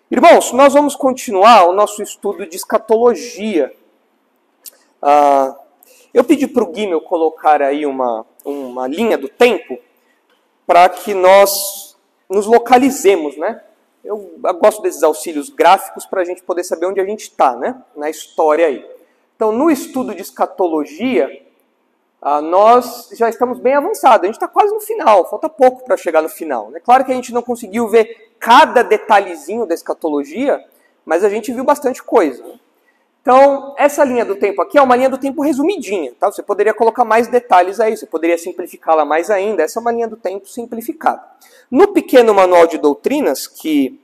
Irmãos, nós vamos continuar o nosso estudo de escatologia. Eu pedi para o Guimel colocar aí uma linha do tempo para que nós nos localizemos, né? Eu gosto desses auxílios gráficos para a gente poder saber onde a gente está, né? Na história aí. Então, no estudo de escatologia, nós já estamos bem avançados. A gente está quase no final, falta pouco para chegar no final. É claro que a gente não conseguiu ver cada detalhezinho da escatologia, mas a gente viu bastante coisa. Então, essa linha do tempo aqui é uma linha do tempo resumidinha, tá? Você poderia colocar mais detalhes aí, você poderia simplificá-la mais ainda. Essa é uma linha do tempo simplificada. No pequeno manual de doutrinas, que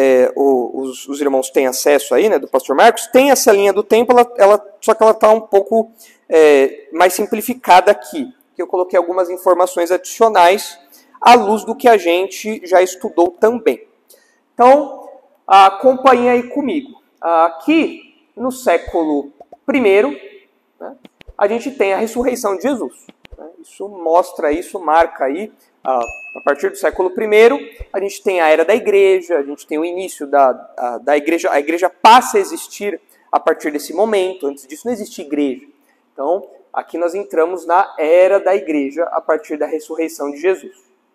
os irmãos têm acesso aí, né, do pastor Marcos, tem essa linha do tempo, só que ela está um pouco mais simplificada aqui, que eu coloquei algumas informações adicionais à luz do que a gente já estudou também. Então, acompanhe aí comigo. Aqui, no século I, né, a gente tem a ressurreição de Jesus. Né? Isso marca aí, a partir do século I, a gente tem a era da igreja, a gente tem o início da igreja, a igreja passa a existir a partir desse momento, antes disso não existia igreja. Então, aqui nós entramos na era da igreja a partir da ressurreição de Jesus.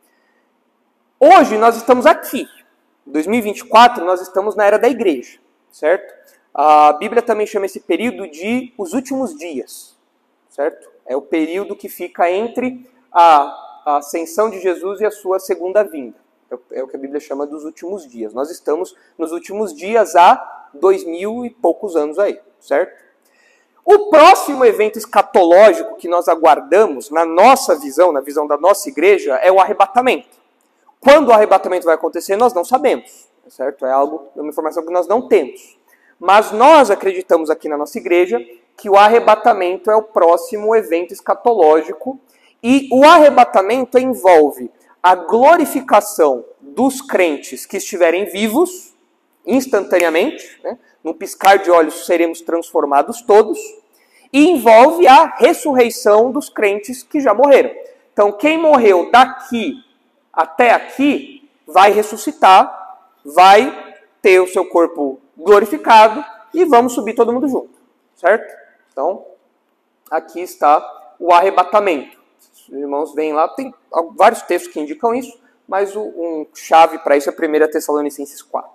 Hoje nós estamos aqui, em 2024 nós estamos na era da igreja, certo? A Bíblia também chama esse período de os últimos dias, certo? É o período que fica entre a ascensão de Jesus e a sua segunda vinda. É o que a Bíblia chama dos últimos dias. Nós estamos nos últimos dias há 2000 e poucos anos aí, certo? O próximo evento escatológico que nós aguardamos, na nossa visão, na visão da nossa igreja, é o arrebatamento. Quando o arrebatamento vai acontecer, nós não sabemos, certo? É uma informação que nós não temos. Mas nós acreditamos aqui na nossa igreja que o arrebatamento é o próximo evento escatológico e o arrebatamento envolve a glorificação dos crentes que estiverem vivos instantaneamente, né? No piscar de olhos seremos transformados todos, e envolve a ressurreição dos crentes que já morreram. Então, quem morreu daqui até aqui vai ressuscitar, vai ter o seu corpo glorificado e vamos subir todo mundo junto, certo? Então, aqui está o arrebatamento. Os irmãos veem lá, tem vários textos que indicam isso, mas um chave para isso é 1 Tessalonicenses 4.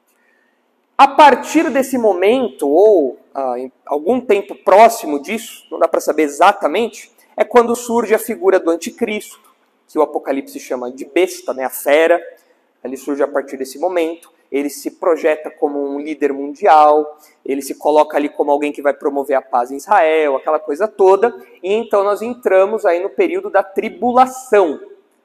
A partir desse momento, ou em algum tempo próximo disso, não dá para saber exatamente, é quando surge a figura do anticristo, que o Apocalipse chama de besta, né, a fera. Ele surge a partir desse momento. Ele se projeta como um líder mundial, ele se coloca ali como alguém que vai promover a paz em Israel, aquela coisa toda, e então nós entramos aí no período da tribulação.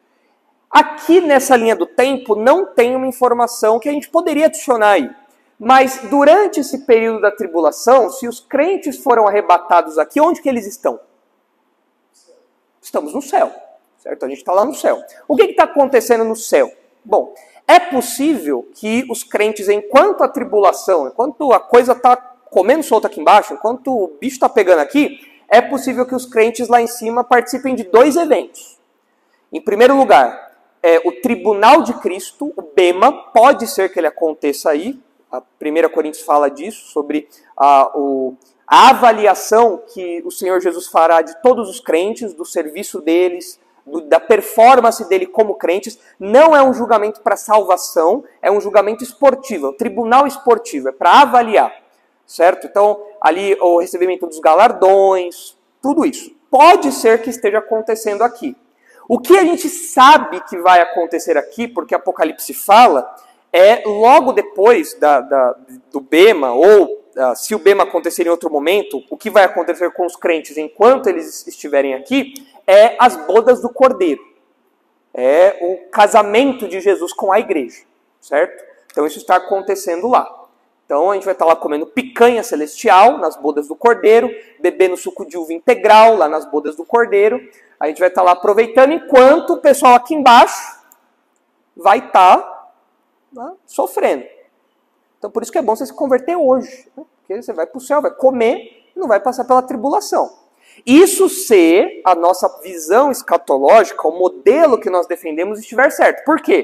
Aqui nessa linha do tempo não tem uma informação que a gente poderia adicionar aí, mas durante esse período da tribulação, se os crentes foram arrebatados aqui, onde que eles estão? Estamos no céu, certo? A gente está lá no céu. O que está acontecendo no céu? Bom, é possível que os crentes, enquanto a tribulação, enquanto a coisa está comendo solta aqui embaixo, enquanto o bicho está pegando aqui, é possível que os crentes lá em cima participem de dois eventos. Em primeiro lugar, o tribunal de Cristo, o Bema, pode ser que ele aconteça aí. A 1 Coríntios fala disso, sobre a avaliação que o Senhor Jesus fará de todos os crentes, do serviço deles, da performance dele como crentes. Não é um julgamento para salvação, é um julgamento esportivo, é um tribunal esportivo, é para avaliar, certo? Então, ali o recebimento dos galardões, tudo isso. Pode ser que esteja acontecendo aqui. O que a gente sabe que vai acontecer aqui, porque Apocalipse fala, é logo depois do Bema, ou se o Bema acontecer em outro momento, o que vai acontecer com os crentes enquanto eles estiverem aqui, é as bodas do Cordeiro. É o casamento de Jesus com a igreja, certo? Então isso está acontecendo lá. Então a gente vai estar lá comendo picanha celestial nas bodas do Cordeiro, bebendo suco de uva integral lá nas bodas do Cordeiro. A gente vai estar lá aproveitando enquanto o pessoal aqui embaixo vai estar sofrendo. Então por isso que é bom você se converter hoje, né? Porque você vai para o céu, vai comer e não vai passar pela tribulação. Isso se a nossa visão escatológica, o modelo que nós defendemos estiver certo. Por quê?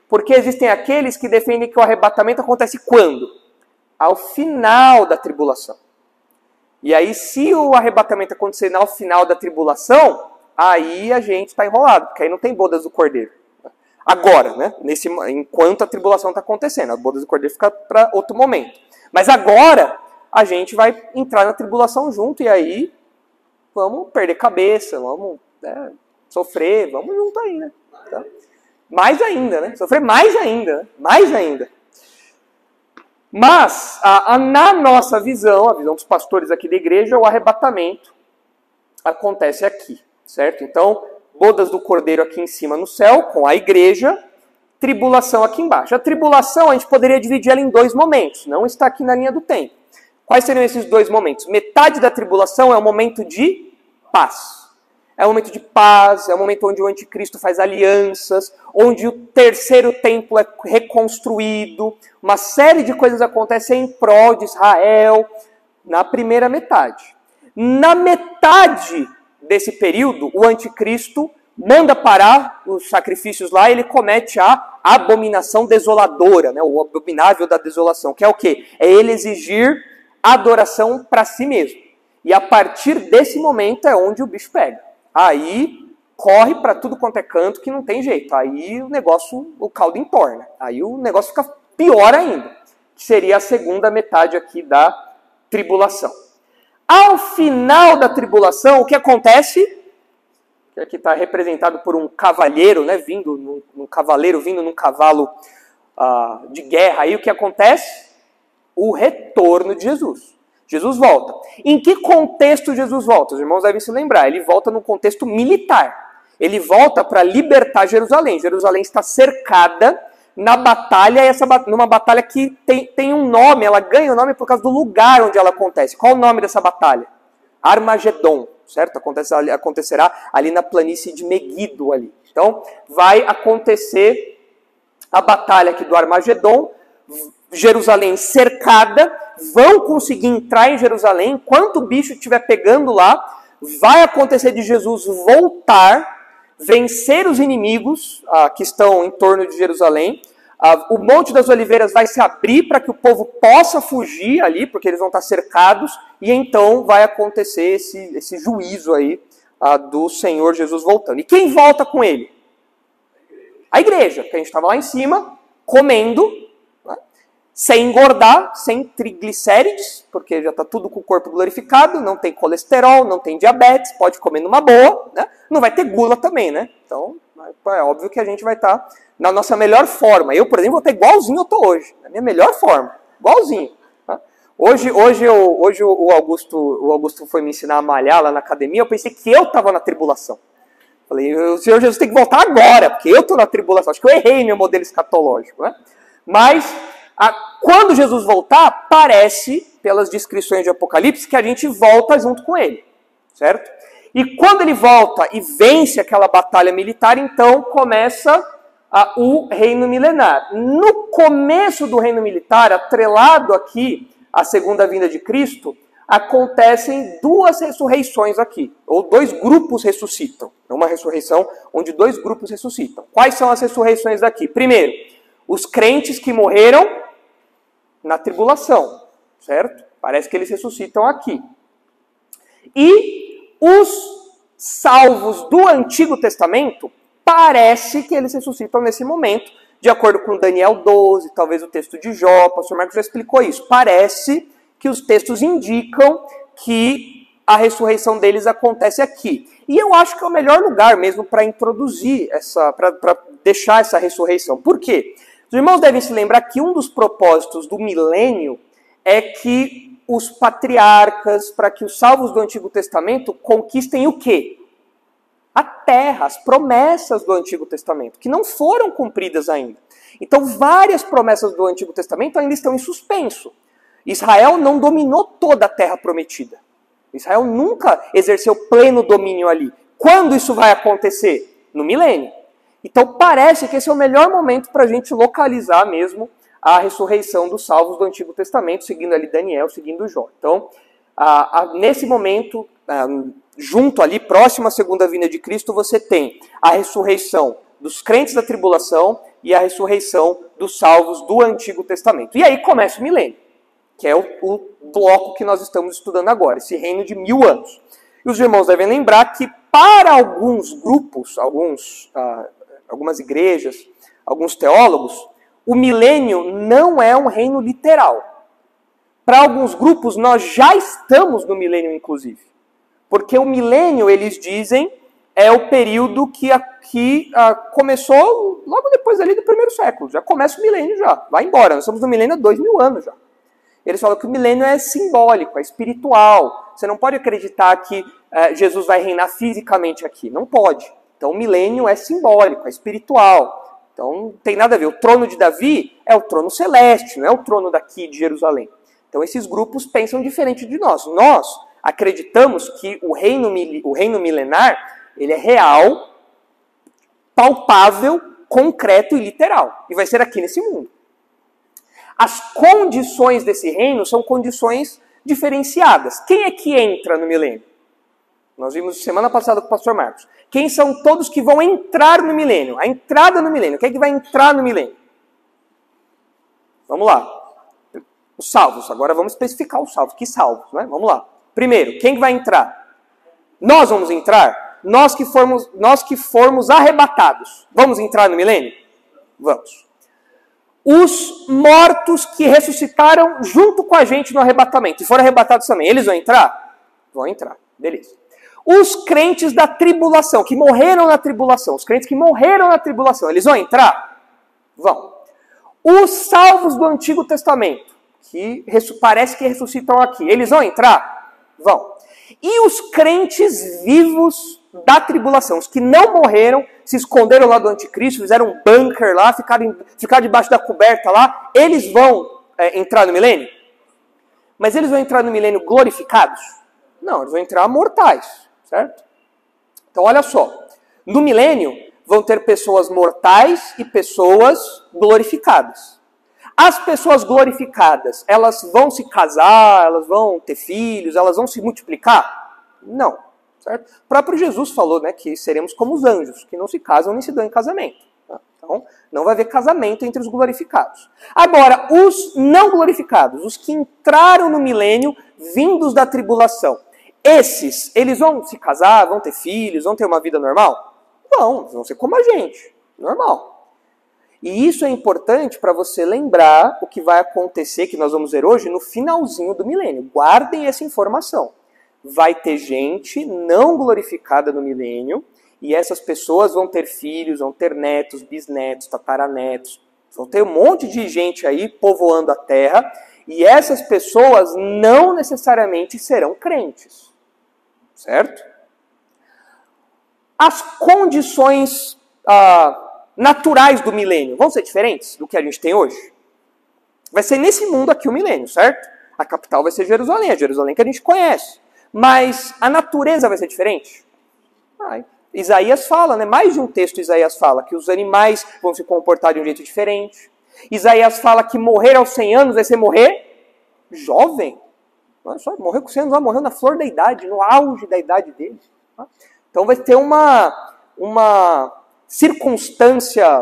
Porque existem aqueles que defendem que o arrebatamento acontece quando? Ao final da tribulação. E aí, se o arrebatamento acontecer ao final da tribulação, aí a gente está enrolado, porque aí não tem bodas do Cordeiro. Agora, né? Enquanto a tribulação está acontecendo, as bodas do Cordeiro fica para outro momento. Mas agora, a gente vai entrar na tribulação junto, e aí vamos perder cabeça, vamos sofrer, vamos junto aí, né? Tá? Mais ainda, né? Sofrer mais ainda, né? Mais ainda. Mas, na nossa visão, a visão dos pastores aqui da igreja, o arrebatamento acontece aqui, certo? Então, bodas do Cordeiro aqui em cima no céu, com a igreja, tribulação aqui embaixo. A tribulação, a gente poderia dividir ela em dois momentos, não está aqui na linha do tempo. Quais seriam esses dois momentos? Metade da tribulação é um momento de paz. É um momento de paz, é um momento onde o anticristo faz alianças, onde o terceiro templo é reconstruído, uma série de coisas acontecem em prol de Israel, na primeira metade. Na metade desse período, o anticristo manda parar os sacrifícios lá, ele comete a abominação desoladora, né? O abominável da desolação, que é o quê? É ele exigir adoração para si mesmo. E a partir desse momento é onde o bicho pega. Aí corre para tudo quanto é canto que não tem jeito. Aí o caldo entorna. Aí o negócio fica pior ainda. Que seria a segunda metade aqui da tribulação. Ao final da tribulação, o que acontece? Que aqui está representado por um cavalheiro, né, vindo num cavalo de guerra. Aí o que acontece? O retorno de Jesus. Jesus volta. Em que contexto Jesus volta? Os irmãos devem se lembrar. Ele volta no contexto militar. Ele volta para libertar Jerusalém. Jerusalém está cercada na batalha, numa batalha que tem um nome. Ela ganha o nome por causa do lugar onde ela acontece. Qual o nome dessa batalha? Armagedon, certo? Acontecerá ali na planície de Meguido. Ali. Então, vai acontecer a batalha aqui do Armagedon. Jerusalém cercada, vão conseguir entrar em Jerusalém, enquanto o bicho estiver pegando lá, vai acontecer de Jesus voltar, vencer os inimigos que estão em torno de Jerusalém, o Monte das Oliveiras vai se abrir para que o povo possa fugir ali, porque eles vão estar cercados, e então vai acontecer esse juízo aí do Senhor Jesus voltando. E quem volta com ele? A igreja, que a gente estava lá em cima, comendo, sem engordar, sem triglicérides, porque já está tudo com o corpo glorificado, não tem colesterol, não tem diabetes, pode comer numa boa, né? Não vai ter gula também, né? Então, é óbvio que a gente vai estar na nossa melhor forma. Eu, por exemplo, vou estar igualzinho eu estou hoje, na minha melhor forma, igualzinho. Tá? Hoje o Augusto foi me ensinar a malhar lá na academia, eu pensei que eu estava na tribulação. Falei, o Senhor Jesus tem que voltar agora, porque eu estou na tribulação. Acho que eu errei meu modelo escatológico, né? Mas quando Jesus voltar, parece, pelas descrições de Apocalipse, que a gente volta junto com ele, certo? E quando ele volta e vence aquela batalha militar, então começa o reino milenar. No começo do reino militar, atrelado aqui à segunda vinda de Cristo, acontecem duas ressurreições aqui, ou dois grupos ressuscitam. É uma ressurreição onde dois grupos ressuscitam. Quais são as ressurreições daqui? Primeiro, os crentes que morreram na tribulação, certo? Parece que eles ressuscitam aqui. E os salvos do Antigo Testamento, parece que eles ressuscitam nesse momento, de acordo com Daniel 12, talvez o texto de Jó, o pastor Marcos já explicou isso. Parece que os textos indicam que a ressurreição deles acontece aqui. E eu acho que é o melhor lugar mesmo para introduzir para deixar essa ressurreição. Por quê? Os irmãos devem se lembrar que um dos propósitos do milênio é que os patriarcas, para que os salvos do Antigo Testamento conquistem o quê? A terra, as promessas do Antigo Testamento, que não foram cumpridas ainda. Então, várias promessas do Antigo Testamento ainda estão em suspenso. Israel não dominou toda a terra prometida. Israel nunca exerceu pleno domínio ali. Quando isso vai acontecer? No milênio. Então parece que esse é o melhor momento para a gente localizar mesmo a ressurreição dos salvos do Antigo Testamento, seguindo ali Daniel, seguindo Jó. Então, nesse momento, junto ali, próximo à segunda vinda de Cristo, você tem a ressurreição dos crentes da tribulação, e a ressurreição dos salvos do Antigo Testamento. E aí começa o milênio, que é o bloco que nós estamos estudando agora, esse reino de 1000 anos. E os irmãos devem lembrar que para alguns grupos, algumas igrejas, alguns teólogos, o milênio não é um reino literal. Para alguns grupos, nós já estamos no milênio, inclusive. Porque o milênio, eles dizem, é o período que começou logo depois ali do primeiro século. Já começa o milênio já. Vai embora. Nós estamos no milênio há 2000 anos já. Eles falam que o milênio é simbólico, é espiritual. Você não pode acreditar que Jesus vai reinar fisicamente aqui. Não pode. Então o milênio é simbólico, é espiritual. Então não tem nada a ver. O trono de Davi é o trono celeste, não é o trono daqui de Jerusalém. Então esses grupos pensam diferente de nós. Nós acreditamos que o reino milenar, ele é real, palpável, concreto e literal. E vai ser aqui nesse mundo. As condições desse reino são condições diferenciadas. Quem é que entra no milênio? Nós vimos semana passada com o pastor Marcos. Quem são todos que vão entrar no milênio? A entrada no milênio. Quem é que vai entrar no milênio? Vamos lá. Os salvos. Agora vamos especificar os salvos. Que salvos, né? Vamos lá. Primeiro, quem vai entrar? Nós vamos entrar? Nós que formos arrebatados. Vamos entrar no milênio? Vamos. Os mortos que ressuscitaram junto com a gente no arrebatamento, e foram arrebatados também, eles vão entrar? Vão entrar, beleza. Os crentes da tribulação, que morreram na tribulação, os crentes que morreram na tribulação, eles vão entrar? Vão. Os salvos do Antigo Testamento, que parece que ressuscitam aqui, eles vão entrar? Vão. E os crentes vivos da tribulação, os que não morreram, se esconderam lá do anticristo, fizeram um bunker lá, ficaram debaixo da coberta lá, eles vão entrar no milênio? Mas eles vão entrar no milênio glorificados? Não, eles vão entrar mortais, certo? Então olha só, no milênio vão ter pessoas mortais e pessoas glorificadas. As pessoas glorificadas, elas vão se casar, elas vão ter filhos, elas vão se multiplicar? Não. Certo? O próprio Jesus falou, né, que seremos como os anjos, que não se casam nem se dão em casamento. Tá? Então, não vai haver casamento entre os glorificados. Agora, os não glorificados, os que entraram no milênio vindos da tribulação, esses, eles vão se casar, vão ter filhos, vão ter uma vida normal? Vão ser como a gente, normal. E isso é importante para você lembrar o que vai acontecer, que nós vamos ver hoje, no finalzinho do milênio. Guardem essa informação. Vai ter gente não glorificada no milênio, e essas pessoas vão ter filhos, vão ter netos, bisnetos, tataranetos, vão ter um monte de gente aí povoando a terra, e essas pessoas não necessariamente serão crentes, certo? As condições naturais do milênio vão ser diferentes do que a gente tem hoje? Vai ser nesse mundo aqui o milênio, certo? A capital vai ser Jerusalém, a Jerusalém que a gente conhece. Mas a natureza vai ser diferente? Isaías fala, né? Mais de um texto Isaías fala que os animais vão se comportar de um jeito diferente. Isaías fala que morrer aos 100 anos vai ser morrer jovem. Não é só morrer com 100 anos, morreu na flor da idade, no auge da idade dele. Então vai ter uma circunstância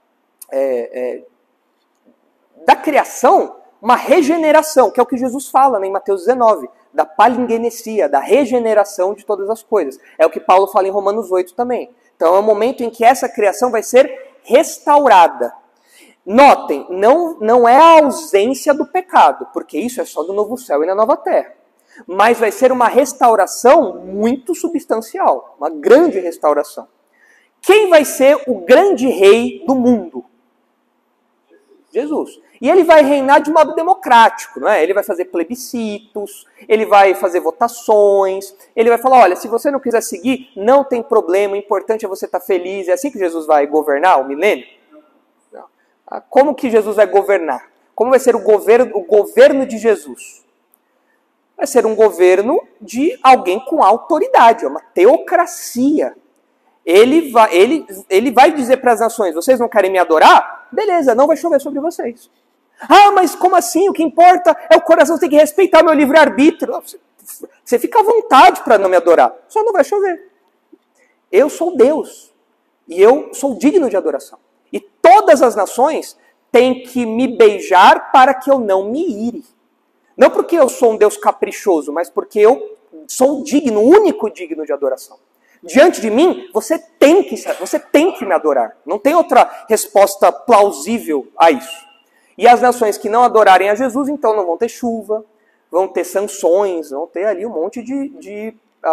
da criação, uma regeneração, que é o que Jesus fala, né, em Mateus 19. Da palingenesia, da regeneração de todas as coisas. É o que Paulo fala em Romanos 8 também. Então é o momento em que essa criação vai ser restaurada. Notem, não é a ausência do pecado, porque isso é só do novo céu e na nova terra. Mas vai ser uma restauração muito substancial, uma grande restauração. Quem vai ser o grande rei do mundo? Jesus. E ele vai reinar de modo democrático, não é? Ele vai fazer plebiscitos, ele vai fazer votações, ele vai falar, olha, se você não quiser seguir, não tem problema, o importante é você estar feliz. É assim que Jesus vai governar o milênio? Não. Como que Jesus vai governar? Como vai ser o governo de Jesus? Vai ser um governo de alguém com autoridade, é uma teocracia. Ele vai dizer para as nações, vocês não querem me adorar? Beleza, não vai chover sobre vocês. Mas como assim? O que importa é o coração, tem que respeitar o meu livre-arbítrio. Você fica à vontade para não me adorar, só não vai chover. Eu sou Deus e eu sou digno de adoração. E todas as nações têm que me beijar para que eu não me ire. Não porque eu sou um Deus caprichoso, mas porque eu sou digno, o único digno de adoração. Diante de mim, você tem que me adorar. Não tem outra resposta plausível a isso. E as nações que não adorarem a Jesus, então não vão ter chuva, vão ter sanções, vão ter ali um monte de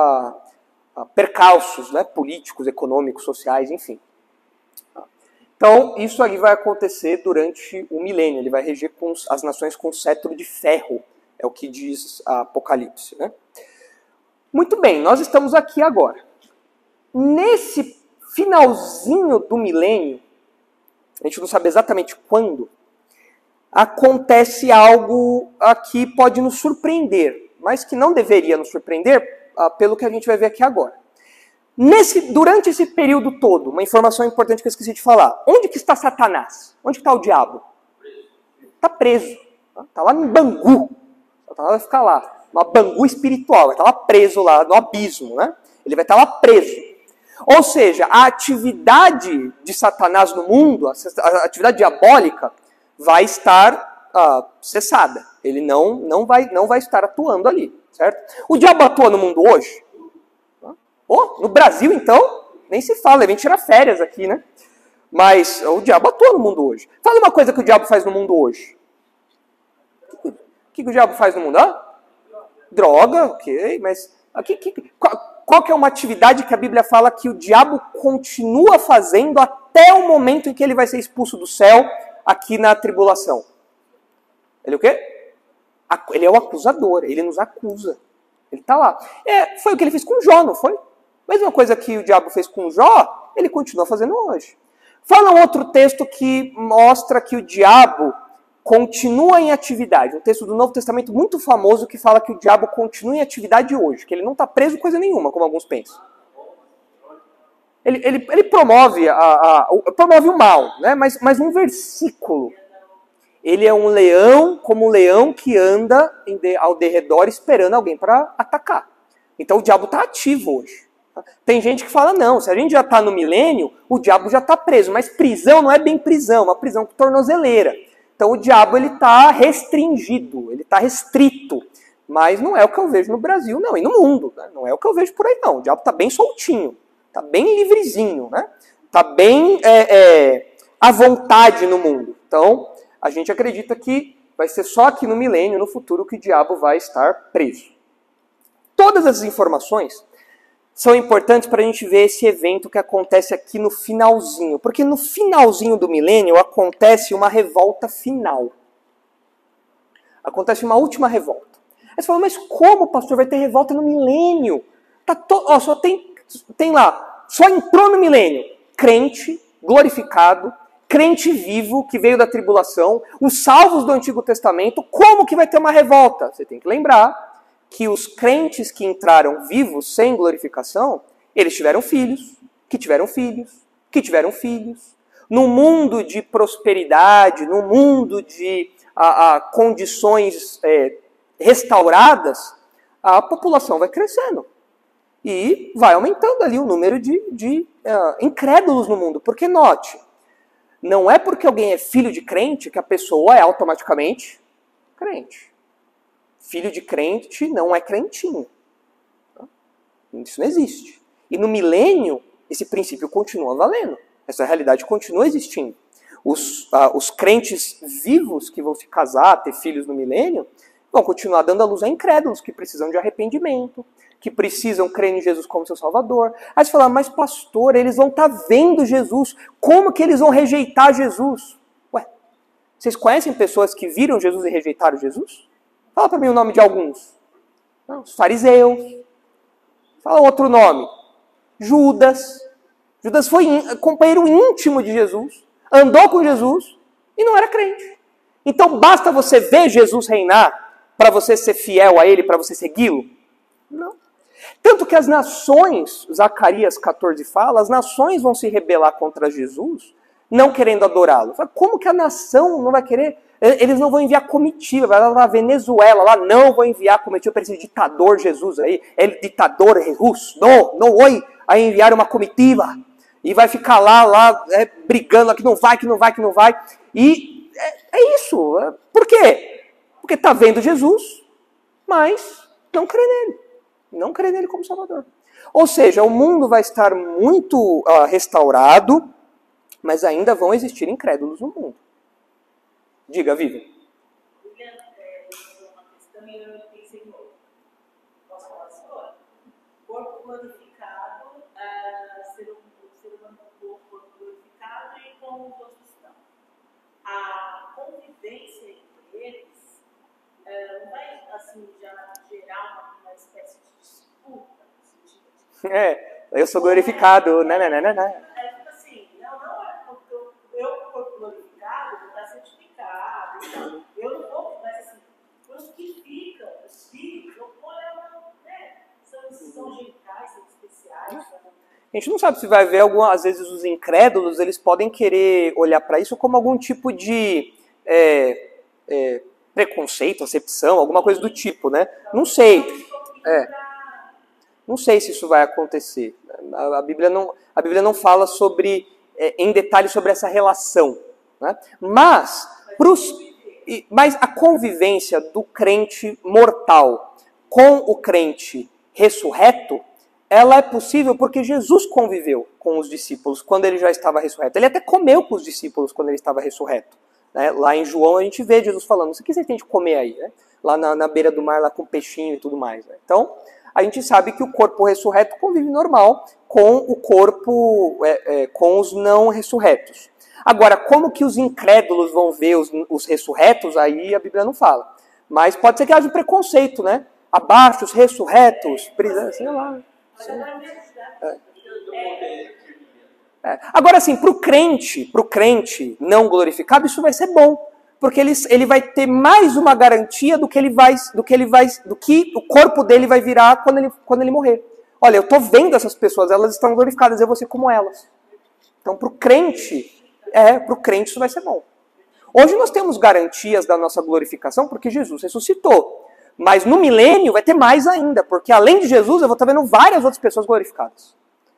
percalços, né, políticos, econômicos, sociais, enfim. Então, isso ali vai acontecer durante o milênio. Ele vai reger as nações com cetro de ferro. É o que diz a Apocalipse, né? Muito bem, nós estamos aqui agora. Nesse finalzinho do milênio, a gente não sabe exatamente quando, acontece algo que pode nos surpreender, mas que não deveria nos surpreender, pelo que a gente vai ver aqui agora. Durante esse período todo, uma informação importante que eu esqueci de falar. Onde que está Satanás? Onde está o diabo? Está preso. Está lá em Bangu. Satanás vai ficar lá. Uma Bangu espiritual. Vai estar lá preso lá no abismo, né? Ele vai estar lá preso. Ou seja, a atividade de Satanás no mundo, a atividade diabólica, vai estar cessada. Ele não vai estar atuando ali, certo? O diabo atua no mundo hoje? No Brasil, então, nem se fala, ele vem tirar férias aqui, né? Mas o diabo atua no mundo hoje. Fala uma coisa que o diabo faz no mundo hoje. O que o diabo faz no mundo? Droga, ok, mas qual que é uma atividade que a Bíblia fala que o diabo continua fazendo até o momento em que ele vai ser expulso do céu aqui na tribulação? Ele o quê? Ele é o acusador, ele nos acusa. Ele está lá. Foi o que ele fez com Jó, não foi? Mesma coisa que o diabo fez com Jó, ele continua fazendo hoje. Fala um outro texto que mostra que o diabo continua em atividade. Um texto do Novo Testamento muito famoso que fala que o diabo continua em atividade hoje, que ele não está preso coisa nenhuma, como alguns pensam. Ele promove o mal, né? Mas num versículo. Ele é um leão, como um leão que anda ao derredor esperando alguém para atacar. Então o diabo está ativo hoje. Tem gente que fala, não, se a gente já está no milênio, o diabo já está preso. Mas prisão não é bem prisão, é uma prisão com tornozeleira. Então o diabo está restringido, ele está restrito. Mas não é o que eu vejo no Brasil, não, e no mundo. Né? Não é o que eu vejo por aí, não. O diabo está bem soltinho, está bem livrezinho, né? Está bem à vontade no mundo. Então a gente acredita que vai ser só aqui no milênio, no futuro, que o diabo vai estar preso. Todas essas informações são importantes para a gente ver esse evento que acontece aqui no finalzinho. Porque no finalzinho do milênio acontece uma revolta final. Acontece uma última revolta. Aí você fala, mas como, pastor, vai ter revolta no milênio? Só tem lá, só entrou no milênio crente, glorificado, crente vivo que veio da tribulação, os salvos do Antigo Testamento. Como que vai ter uma revolta? Você tem que lembrar que os crentes que entraram vivos, sem glorificação, eles tiveram filhos, que tiveram filhos, que tiveram filhos. No mundo de prosperidade, no mundo de condições restauradas, a população vai crescendo. E vai aumentando ali o número de incrédulos no mundo. Porque, note, não é porque alguém é filho de crente que a pessoa é automaticamente crente. Filho de crente não é crentinho. Isso não existe. E no milênio, esse princípio continua valendo. Essa realidade continua existindo. Os crentes vivos que vão se casar, ter filhos no milênio, vão continuar dando a luz a incrédulos que precisam de arrependimento, que precisam crer em Jesus como seu Salvador. Aí você fala, mas pastor, eles vão estar vendo Jesus. Como que eles vão rejeitar Jesus? Ué, vocês conhecem pessoas que viram Jesus e rejeitaram Jesus? Fala para mim o nome de alguns. Os fariseus. Fala outro nome. Judas. Judas foi companheiro íntimo de Jesus. Andou com Jesus e não era crente. Então basta você ver Jesus reinar para você ser fiel a ele, para você segui-lo? Não. Tanto que as nações, Zacarias 14 fala, as nações vão se rebelar contra Jesus, não querendo adorá-lo. Como que a nação não vai querer? Eles não vão enviar comitiva, vai lá na Venezuela, lá não vão enviar comitiva para esse ditador Jesus aí, ditador russo, não vai a enviar uma comitiva. E vai ficar lá brigando, que não vai, que não vai, que não vai. E é isso. Por quê? Porque está vendo Jesus, mas não crê nele. Não crê nele como Salvador. Ou seja, o mundo vai estar muito restaurado, mas ainda vão existir incrédulos no mundo. Diga, Vivian. Uma questão e eu pensei em outra. Posso falar assim? Corpo glorificado, ser humano com corpo glorificado e com os outros não. A convivência entre eles não vai assim, já gerar uma espécie de disputa no sentido de... Eu sou glorificado. Não. Tipo assim, não é porque eu corpo glorificado, vou estar certificado. Então, eu não vou, mas assim, os que ficam, os filhos, né? São angelicais, são especiais. A gente não sabe se vai ver, às vezes os incrédulos, eles podem querer olhar para isso como algum tipo de preconceito, acepção, alguma coisa do tipo, né? Não sei. Não sei se isso vai acontecer. A Bíblia não fala em detalhe sobre essa relação, né? Mas a convivência do crente mortal com o crente ressurreto, ela é possível porque Jesus conviveu com os discípulos quando ele já estava ressurreto. Ele até comeu com os discípulos quando ele estava ressurreto. Né? Lá em João a gente vê Jesus falando, isso aqui vocês têm de comer aí, né? Lá na beira do mar, lá com peixinho e tudo mais. Né? Então, a gente sabe que o corpo ressurreto convive normal com o corpo, com os não ressurretos. Agora, como que os incrédulos vão ver os ressurretos, aí a Bíblia não fala. Mas pode ser que haja um preconceito, né? Abaixo, os ressurretos, sei lá. Agora, assim, para o crente não glorificado, isso vai ser bom. Porque ele vai ter mais uma garantia do que o corpo dele vai virar quando ele morrer. Olha, eu estou vendo essas pessoas, elas estão glorificadas, eu vou ser como elas. Então, para o crente isso vai ser bom. Hoje nós temos garantias da nossa glorificação porque Jesus ressuscitou. Mas no milênio vai ter mais ainda, porque além de Jesus eu vou estar vendo várias outras pessoas glorificadas.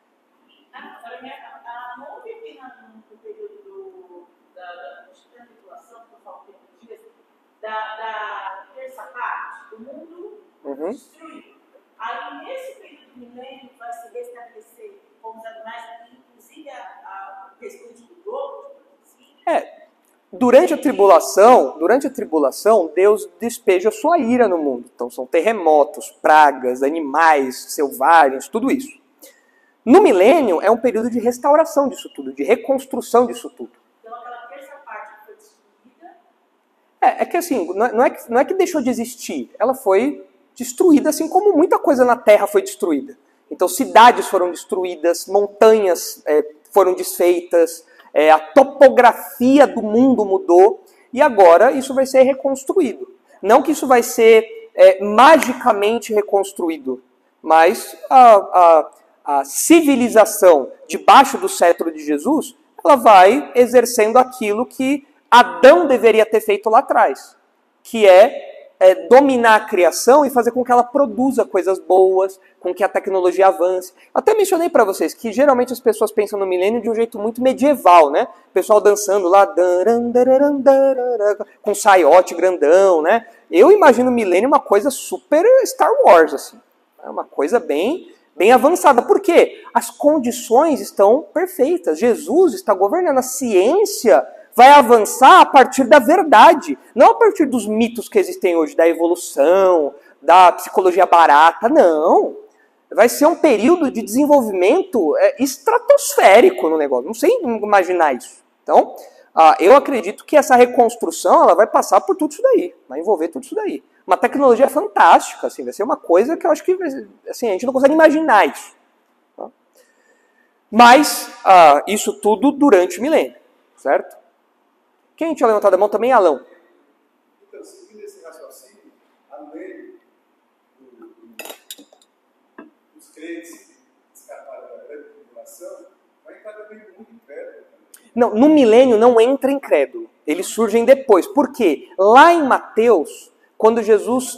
Da terça parte do mundo destruído. Aí, nesse período do milênio, vai se restabelecer com os animais, inclusive a questão do dobro. Durante a tribulação, Deus despeja sua ira no mundo. Então são terremotos, pragas, animais selvagens, tudo isso. No milênio é um período de restauração disso tudo, de reconstrução disso tudo. Então aquela terça parte que foi destruída... É que assim, não é que deixou de existir, ela foi destruída assim como muita coisa na Terra foi destruída. Então cidades foram destruídas, montanhas foram desfeitas, a topografia do mundo mudou e agora isso vai ser reconstruído. Não que isso vai ser magicamente reconstruído, mas a civilização debaixo do cetro de Jesus, ela vai exercendo aquilo que Adão deveria ter feito lá atrás, que é dominar a criação e fazer com que ela produza coisas boas, com que a tecnologia avance. Até mencionei para vocês que geralmente as pessoas pensam no milênio de um jeito muito medieval, né? O pessoal dançando lá, com saiote grandão, né? Eu imagino o milênio uma coisa super Star Wars, assim. É uma coisa bem avançada. Por quê? As condições estão perfeitas. Jesus está governando. A ciência vai avançar a partir da verdade, não a partir dos mitos que existem hoje, da evolução, da psicologia barata, não. Vai ser um período de desenvolvimento estratosférico no negócio, não sei imaginar isso. Então, eu acredito que essa reconstrução ela vai passar por tudo isso daí, vai envolver tudo isso daí. Uma tecnologia fantástica, assim, vai ser uma coisa que eu acho que assim, a gente não consegue imaginar isso. Tá? Mas, isso tudo durante o milênio, certo? Quem tinha levantado a mão também é Alão. Então, seguindo esse raciocínio, a lei dos crentes que escaparam da grande tribulação vai entrar também no mundo incrédulo. Não, no milênio não entra incrédulo. Eles surgem depois. Por quê? Lá em Mateus, quando Jesus...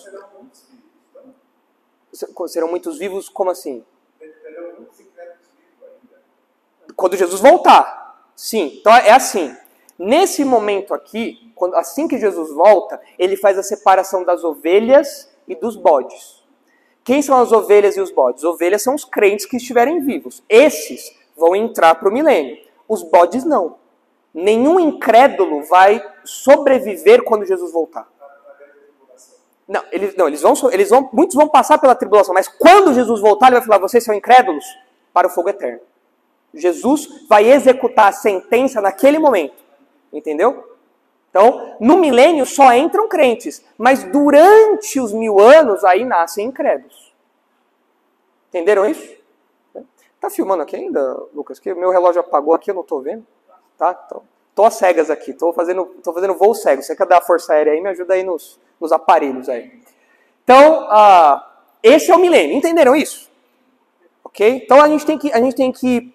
Serão muitos vivos, como assim? Terão muitos incrédulos vivos ainda. Quando Jesus voltar. Sim, então é assim. Nesse momento aqui, assim que Jesus volta, ele faz a separação das ovelhas e dos bodes. Quem são as ovelhas e os bodes? Ovelhas são os crentes que estiverem vivos. Esses vão entrar para o milênio. Os bodes não. Nenhum incrédulo vai sobreviver quando Jesus voltar. Não, muitos vão passar pela tribulação, mas quando Jesus voltar, ele vai falar: vocês são incrédulos para o fogo eterno. Jesus vai executar a sentença naquele momento. Entendeu? Então, no milênio só entram crentes, mas durante os 1000 anos aí nascem incrédulos. Entenderam isso? Tá filmando aqui ainda, Lucas? Que o meu relógio apagou aqui, eu não tô vendo. Tá? Então, tô às cegas aqui, tô fazendo voo cego. Você quer dar força aérea aí, me ajuda aí nos aparelhos aí. Então, esse é o milênio. Entenderam isso? Ok? Então a gente tem que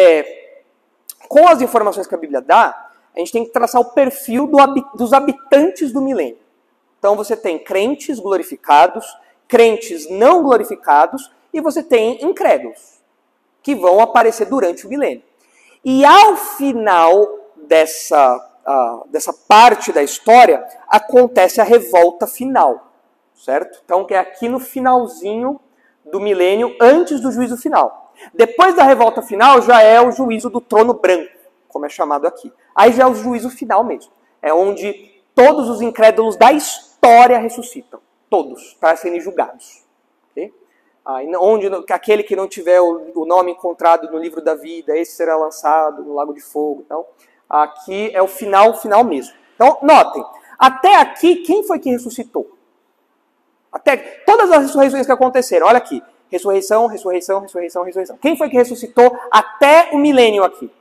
com as informações que a Bíblia dá, a gente tem que traçar o perfil dos habitantes do milênio. Então você tem crentes glorificados, crentes não glorificados, e você tem incrédulos, que vão aparecer durante o milênio. E ao final dessa parte da história, acontece a revolta final, certo? Então, que é aqui no finalzinho do milênio, antes do juízo final. Depois da revolta final, já é o juízo do trono branco, como é chamado aqui. Aí já é o juízo final mesmo. É onde todos os incrédulos da história ressuscitam. Todos, para serem julgados. Okay? Onde aquele que não tiver o nome encontrado no livro da vida, esse será lançado no lago de fogo. Então, aqui é o final mesmo. Então, notem, até aqui, quem foi que ressuscitou? Até todas as ressurreições que aconteceram, olha aqui. Ressurreição, ressurreição, ressurreição, ressurreição. Quem foi que ressuscitou até o milênio aqui?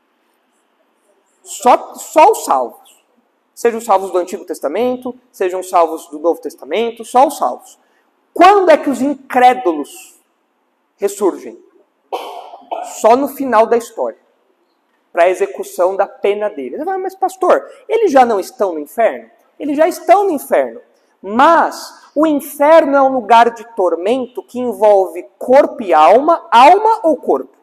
Só os salvos. Sejam os salvos do Antigo Testamento, sejam os salvos do Novo Testamento, só os salvos. Quando é que os incrédulos ressurgem? Só no final da história. Para a execução da pena deles. Mas pastor, eles já não estão no inferno? Eles já estão no inferno. Mas o inferno é um lugar de tormento que envolve corpo e alma ou corpo?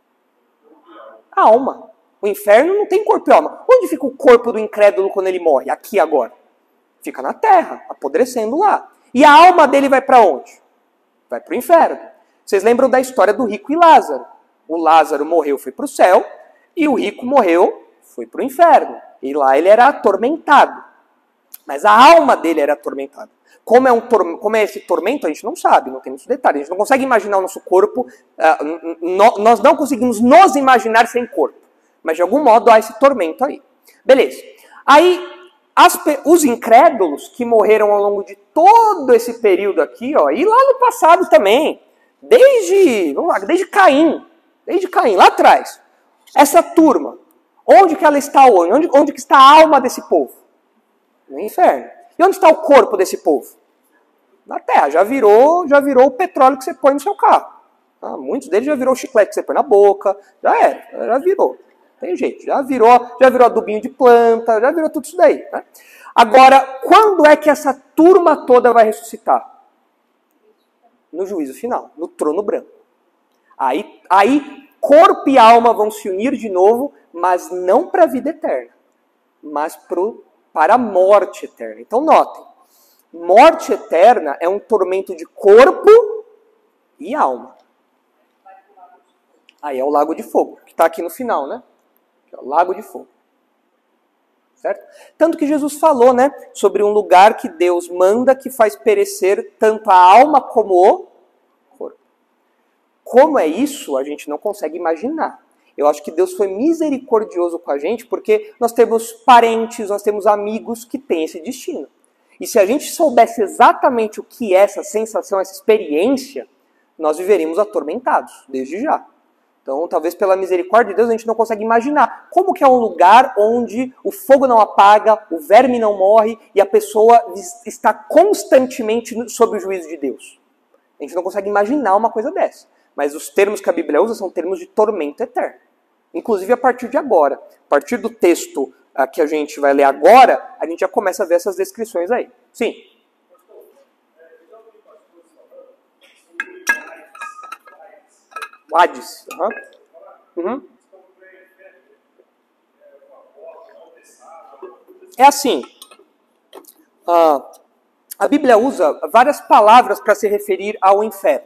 Alma. O inferno não tem corpo e alma. Onde fica o corpo do incrédulo quando ele morre? Aqui agora. Fica na terra, apodrecendo lá. E a alma dele vai para onde? Vai para o inferno. Vocês lembram da história do rico e Lázaro? O Lázaro morreu, foi para o céu, e o rico morreu, foi para o inferno. E lá ele era atormentado. Mas a alma dele era atormentada. Como é esse tormento, a gente não sabe, não tem muitos detalhes. A gente não consegue imaginar o nosso corpo, nós não conseguimos nos imaginar sem corpo. Mas de algum modo há esse tormento aí. Beleza. Aí, os incrédulos que morreram ao longo de todo esse período aqui, e lá no passado também, desde Caim, lá atrás, essa turma, onde que ela está hoje? Onde que está a alma desse povo? No inferno. E onde está o corpo desse povo? Na terra. Já virou o petróleo que você põe no seu carro. Muitos deles já virou o chiclete que você põe na boca. Já virou. Tem jeito. Já virou adubinho de planta, já virou tudo isso daí. Né? Agora, quando é que essa turma toda vai ressuscitar? No juízo final, no trono branco. Aí corpo e alma vão se unir de novo, mas não para a vida eterna, mas para a morte eterna. Então notem, morte eterna é um tormento de corpo e alma. Aí é o lago de fogo, que está aqui no final, né? Que é o lago de fogo. Certo? Tanto que Jesus falou, né, sobre um lugar que Deus manda que faz perecer tanto a alma como o corpo. Como é isso, a gente não consegue imaginar. Eu acho que Deus foi misericordioso com a gente porque nós temos parentes, nós temos amigos que têm esse destino. E se a gente soubesse exatamente o que é essa sensação, essa experiência, nós viveríamos atormentados, desde já. Então, talvez pela misericórdia de Deus, a gente não consegue imaginar como que é um lugar onde o fogo não apaga, o verme não morre e a pessoa está constantemente sob o juízo de Deus. A gente não consegue imaginar uma coisa dessa. Mas os termos que a Bíblia usa são termos de tormento eterno. Inclusive a partir de agora. A partir do texto que a gente vai ler agora, a gente já começa a ver essas descrições aí. Sim. O Hades. Uhum. é assim, a Bíblia usa várias palavras para se referir ao inferno.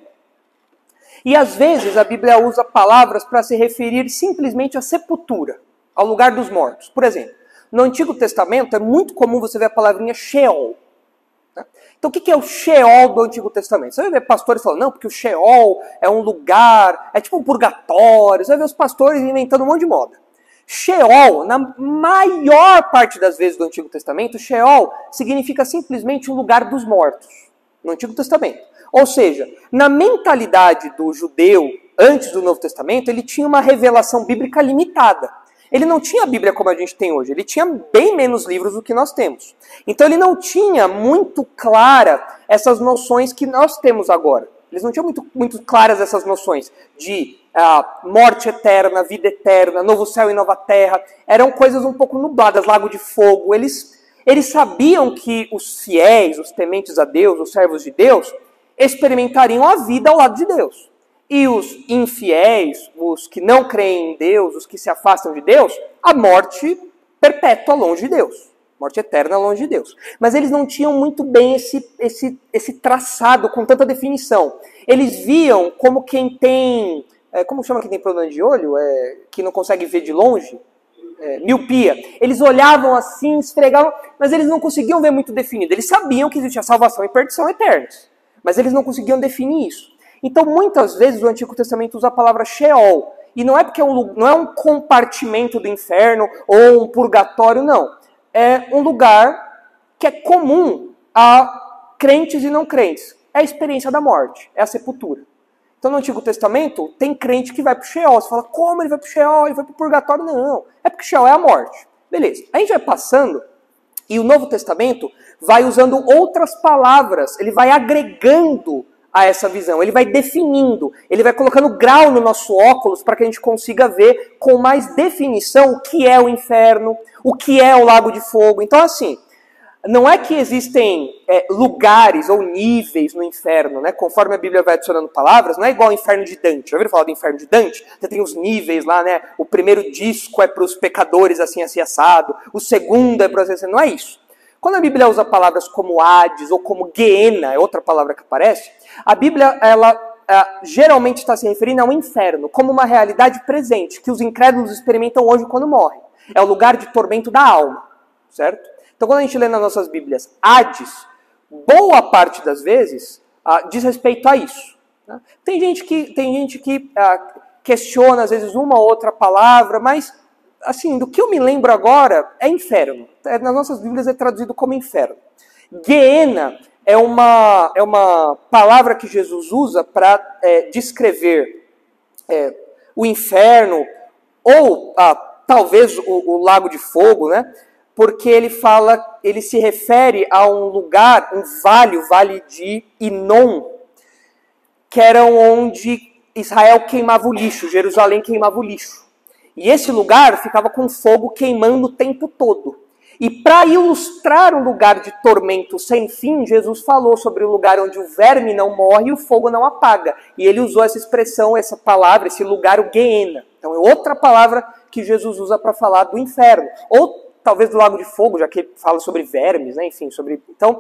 E às vezes a Bíblia usa palavras para se referir simplesmente à sepultura, ao lugar dos mortos. Por exemplo, no Antigo Testamento é muito comum você ver a palavrinha Sheol. Né? Então o que é o Sheol do Antigo Testamento? Você vai ver pastores falando, não, porque o Sheol é um lugar, é tipo um purgatório. Você vai ver os pastores inventando um monte de moda. Sheol, na maior parte das vezes do Antigo Testamento, Sheol significa simplesmente um lugar dos mortos, no Antigo Testamento. Ou seja, na mentalidade do judeu, antes do Novo Testamento, ele tinha uma revelação bíblica limitada. Ele não tinha a Bíblia como a gente tem hoje, ele tinha bem menos livros do que nós temos. Então ele não tinha muito clara essas noções que nós temos agora. Eles não tinham muito claras essas noções de morte eterna, vida eterna, novo céu e nova terra. Eram coisas um pouco nubladas, lago de fogo. Eles sabiam que os fiéis, os tementes a Deus, os servos de Deus, experimentariam a vida ao lado de Deus. E os infiéis, os que não creem em Deus, os que se afastam de Deus, a morte perpétua longe de Deus. Morte eterna longe de Deus. Mas eles não tinham muito bem esse traçado com tanta definição. Eles viam como quem tem... como chama quem tem problema de olho? Que não consegue ver de longe? Miopia. Eles olhavam assim, esfregavam, mas eles não conseguiam ver muito definido. Eles sabiam que existia salvação e perdição eternas. Mas eles não conseguiam definir isso. Então, muitas vezes, o Antigo Testamento usa a palavra Sheol. E não é porque não é um compartimento do inferno ou um purgatório, não. É um lugar que é comum a crentes e não crentes. É a experiência da morte, é a sepultura. Então, no Antigo Testamento, tem crente que vai para o Sheol. Você fala, como ele vai para o Sheol? Ele vai para o purgatório? Não. É porque Sheol é a morte. Beleza. A gente vai passando e o Novo Testamento vai usando outras palavras. Ele vai agregando a essa visão. Ele vai definindo. Ele vai colocando grau no nosso óculos para que a gente consiga ver com mais definição o que é o inferno, o que é o lago de fogo. Então, assim, não é que existem lugares ou níveis no inferno, né? Conforme a Bíblia vai adicionando palavras, não é igual ao inferno de Dante. Já ouviram falar do inferno de Dante? Você tem os níveis lá, né? O primeiro disco é para os pecadores assim, assim, assado. O segundo é para os... Não é isso. Quando a Bíblia usa palavras como Hades ou como Geena, é outra palavra que aparece, a Bíblia, ela geralmente está se referindo ao inferno, como uma realidade presente, que os incrédulos experimentam hoje quando morrem. É o lugar de tormento da alma, certo? Então, quando a gente lê nas nossas Bíblias Hades, boa parte das vezes diz respeito a isso. Né? Tem gente que questiona, às vezes, uma ou outra palavra, mas, assim, do que eu me lembro agora, é inferno. Nas nossas Bíblias é traduzido como inferno. Geena é uma palavra que Jesus usa para descrever o inferno, ou talvez o lago de fogo, né? Porque ele se refere a um lugar, um vale, o vale de Inom, que era onde Israel queimava o lixo, Jerusalém queimava o lixo. E esse lugar ficava com fogo queimando o tempo todo. E para ilustrar um lugar de tormento sem fim, Jesus falou sobre o lugar onde o verme não morre e o fogo não apaga. E ele usou essa expressão, essa palavra, esse lugar, o Geena. Então é outra palavra que Jesus usa para falar do inferno. Ou talvez do lago de fogo, já que ele fala sobre vermes, né? Enfim, então,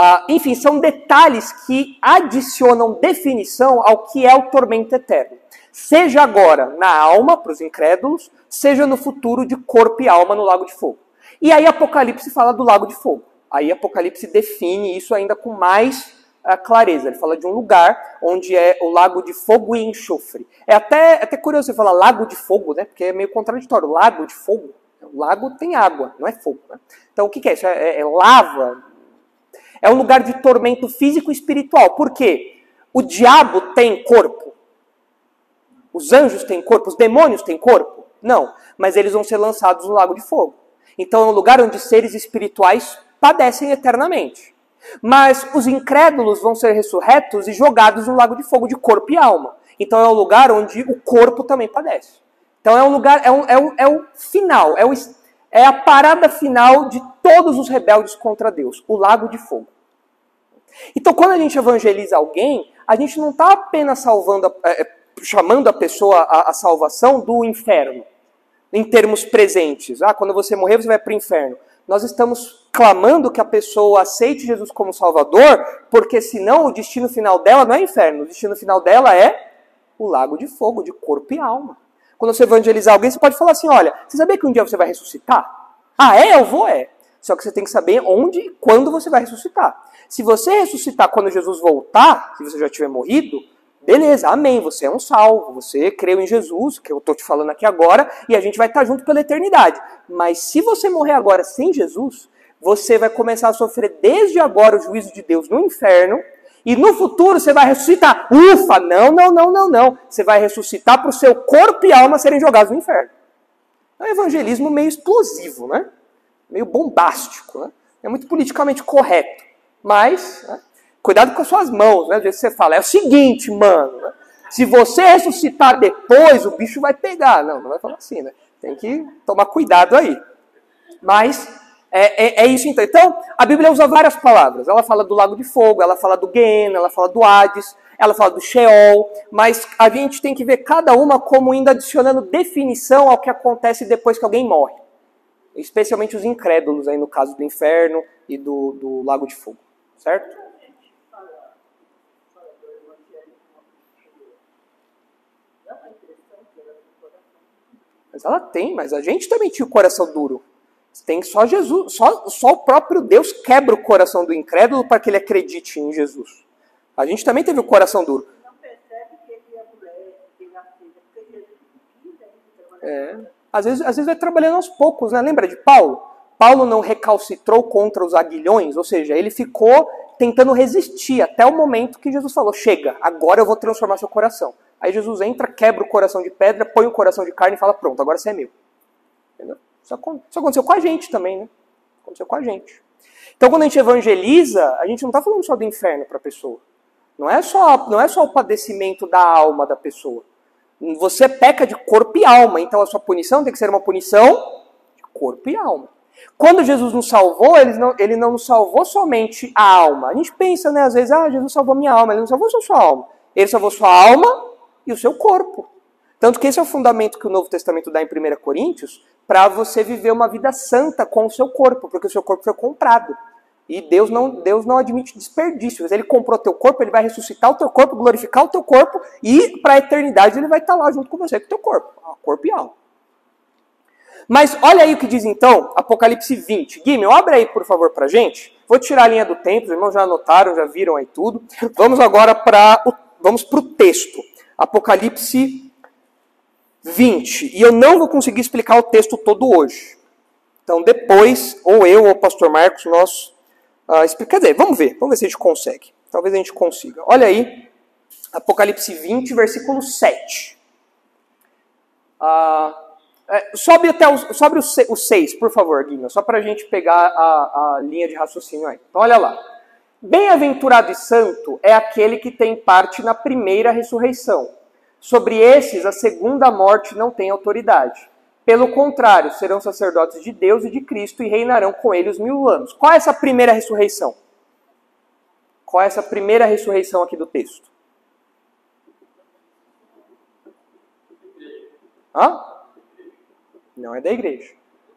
são detalhes que adicionam definição ao que é o tormento eterno. Seja agora na alma, para os incrédulos, seja no futuro de corpo e alma no lago de fogo. E aí Apocalipse fala do lago de fogo. Aí Apocalipse define isso ainda com mais clareza. Ele fala de um lugar onde é o lago de fogo e enxofre. É até curioso você falar lago de fogo, né? Porque é meio contraditório. Lago de fogo. O lago tem água, não é fogo. Né? Então o que é isso? É lava. É um lugar de tormento físico e espiritual. Por quê? O diabo tem corpo. Os anjos têm corpo. Os demônios têm corpo? Não. Mas eles vão ser lançados no lago de fogo. Então é um lugar onde seres espirituais padecem eternamente. Mas os incrédulos vão ser ressurretos e jogados no lago de fogo de corpo e alma. Então é um lugar onde o corpo também padece. Então é um lugar, é o final, é a parada final de todos os rebeldes contra Deus, o lago de fogo. Então quando a gente evangeliza alguém, a gente não está apenas chamando a pessoa à salvação do inferno, em termos presentes. Quando você morrer, você vai para o inferno. Nós estamos clamando que a pessoa aceite Jesus como Salvador, porque senão o destino final dela não é inferno, o destino final dela é o lago de fogo, de corpo e alma. Quando você evangelizar alguém, você pode falar assim, olha, você sabia que um dia você vai ressuscitar? Ah, é? Eu vou, é. Só que você tem que saber onde e quando você vai ressuscitar. Se você ressuscitar quando Jesus voltar, se você já tiver morrido, beleza, amém, você é um salvo, você creu em Jesus, que eu estou te falando aqui agora, e a gente vai estar junto pela eternidade. Mas se você morrer agora sem Jesus, você vai começar a sofrer desde agora o juízo de Deus no inferno, e no futuro você vai ressuscitar. Ufa, não. Você vai ressuscitar para o seu corpo e alma serem jogados no inferno. É um evangelismo meio explosivo, né? Meio bombástico, né? É muito politicamente correto. Mas, né? Cuidado com as suas mãos, né? Do jeito que você fala. É o seguinte, mano. Né? Se você ressuscitar depois, o bicho vai pegar. Não vai falar assim, né? Tem que tomar cuidado aí. Mas é isso então. Então, a Bíblia usa várias palavras. Ela fala do lago de fogo, ela fala do Guiena, ela fala do Hades, ela fala do Sheol. Mas a gente tem que ver cada uma como indo adicionando definição ao que acontece depois que alguém morre. Especialmente os incrédulos, aí no caso do inferno e do lago de fogo. Certo? Mas ela tem, mas a gente também tinha o coração duro. Tem só Jesus, só o próprio Deus quebra o coração do incrédulo para que ele acredite em Jesus. A gente também teve o coração duro. Não percebe que ele é mulher, que ele aceita, porque Jesus não quis, ele Às vezes vai trabalhando aos poucos, né? Lembra de Paulo? Paulo não recalcitrou contra os aguilhões, ou seja, ele ficou tentando resistir até o momento que Jesus falou, chega, agora eu vou transformar seu coração. Aí Jesus entra, quebra o coração de pedra, põe o coração de carne e fala, pronto, agora você é meu. Entendeu? Isso aconteceu com a gente também, né? Aconteceu com a gente. Então, quando a gente evangeliza, a gente não está falando só do inferno para a pessoa. Não é só o padecimento da alma da pessoa. Você peca de corpo e alma, então a sua punição tem que ser uma punição de corpo e alma. Quando Jesus nos salvou, ele não nos salvou somente a alma. A gente pensa, né, às vezes, Jesus salvou minha alma. Ele não salvou só sua alma. Ele salvou sua alma e o seu corpo. Tanto que esse é o fundamento que o Novo Testamento dá em 1 Coríntios, para você viver uma vida santa com o seu corpo, porque o seu corpo foi comprado. E Deus não admite desperdício. Se ele comprou teu corpo, ele vai ressuscitar o teu corpo, glorificar o teu corpo, e para a eternidade ele vai estar lá junto com você, com o teu corpo. Corpo e alma. Mas olha aí o que diz então, Apocalipse 20. Guilherme, abre aí por favor pra gente. Vou tirar a linha do tempo, os irmãos já anotaram, já viram aí tudo. Vamos agora para o texto. Apocalipse 20. E eu não vou conseguir explicar o texto todo hoje. Então depois, ou eu ou o pastor Marcos, nós... quer dizer, vamos ver se a gente consegue. Talvez a gente consiga. Olha aí, Apocalipse 20, versículo 7. Sobe o 6, por favor, Guilherme, só para a gente pegar a linha de raciocínio aí. Então, olha lá. Bem-aventurado e santo é aquele que tem parte na primeira ressurreição. Sobre esses, a segunda morte não tem autoridade. Pelo contrário, serão sacerdotes de Deus e de Cristo e reinarão com ele os 1000 anos. Qual é essa primeira ressurreição? Qual é essa primeira ressurreição aqui do texto? Não é da igreja.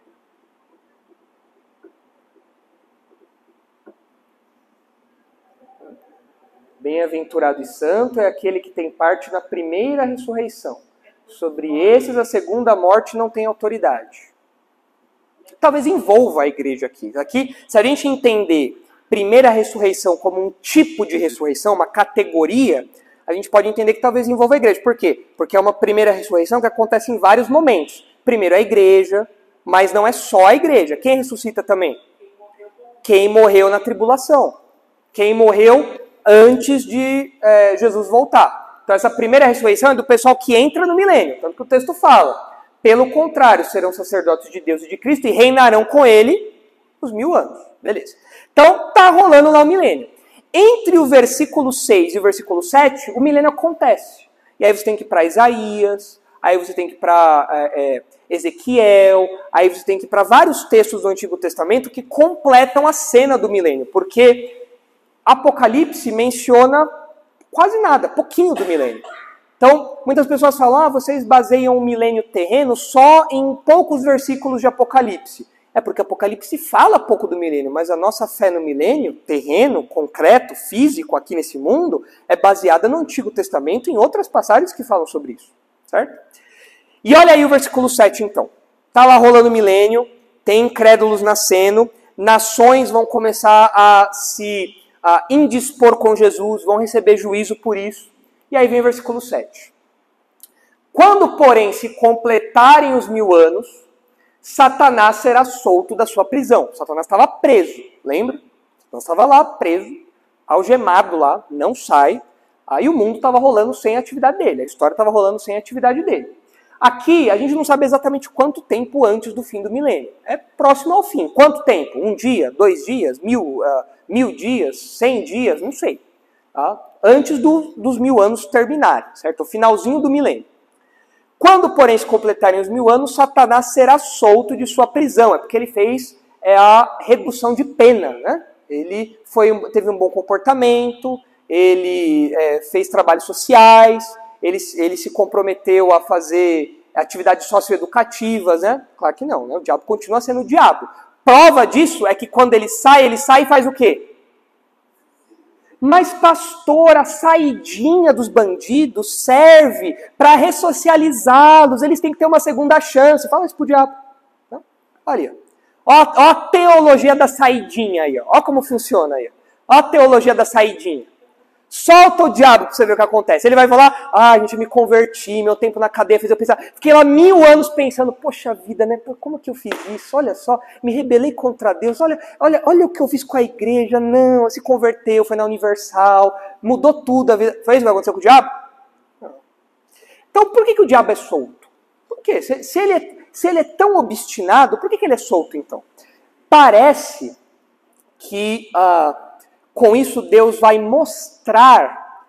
Bem-aventurado e santo é aquele que tem parte na primeira ressurreição. Sobre esses, a segunda morte não tem autoridade. Talvez envolva a igreja aqui. Aqui, se a gente entender primeira ressurreição como um tipo de ressurreição, uma categoria, a gente pode entender que talvez envolva a igreja. Por quê? Porque é uma primeira ressurreição que acontece em vários momentos. Primeiro a igreja, mas não é só a igreja. Quem ressuscita também? Quem morreu na tribulação. Quem morreu antes de Jesus voltar. Então essa primeira ressurreição é do pessoal que entra no milênio. Tanto que o texto fala. Pelo contrário, serão sacerdotes de Deus e de Cristo e reinarão com ele os 1000 anos. Beleza. Então tá rolando lá o milênio. Entre o versículo 6 e o versículo 7, o milênio acontece. E aí você tem que ir para Isaías, aí você tem que ir para Ezequiel, aí você tem que ir para vários textos do Antigo Testamento que completam a cena do milênio, porque Apocalipse menciona quase nada, pouquinho do milênio. Então, muitas pessoas falam, vocês baseiam o milênio terreno só em poucos versículos de Apocalipse. É porque Apocalipse fala pouco do milênio, mas a nossa fé no milênio, terreno, concreto, físico, aqui nesse mundo, é baseada no Antigo Testamento e em outras passagens que falam sobre isso, certo? E olha aí o versículo 7, então. Está lá rolando o milênio, tem incrédulos nascendo, nações vão começar a se indispor com Jesus, vão receber juízo por isso. E aí vem o versículo 7. Quando, porém, se completarem os 1000 anos, Satanás será solto da sua prisão. Satanás estava preso, lembra? Satanás estava lá preso, algemado lá, não sai. Aí o mundo estava rolando sem a atividade dele, a história estava rolando sem a atividade dele. Aqui, a gente não sabe exatamente quanto tempo antes do fim do milênio. É próximo ao fim. Quanto tempo? 1 dia? 2 dias? 1000 dias? 100 dias? Não sei. Tá? Antes dos 1000 anos terminarem, certo? O finalzinho do milênio. Quando, porém, se completarem os 1000 anos, Satanás será solto de sua prisão. É porque ele fez a redução de pena, né? Ele teve um bom comportamento, ele fez trabalhos sociais, ele se comprometeu a fazer atividades socioeducativas, né? Claro que não, né? O diabo continua sendo o diabo. Prova disso é que quando ele sai e faz o quê? Mas, pastor, a saidinha dos bandidos serve para ressocializá-los. Eles têm que ter uma segunda chance. Fala isso pro diabo. Não? Olha aí. Ó a teologia da saidinha aí. Ó como funciona aí. Ó a teologia da saidinha. Solta o diabo para você ver o que acontece. Ele vai falar, gente, me converti, meu tempo na cadeia fez eu pensar. Fiquei lá 1000 anos pensando, poxa vida, né? Como que eu fiz isso? Olha só, me rebelei contra Deus. Olha o que eu fiz com a igreja. Não, se converteu, foi na Universal, mudou tudo a vida. Foi isso que vai acontecer com o diabo? Não. Então, por que o diabo é solto? Por quê? Se ele é tão obstinado, por que ele é solto, então? Parece que com isso Deus vai mostrar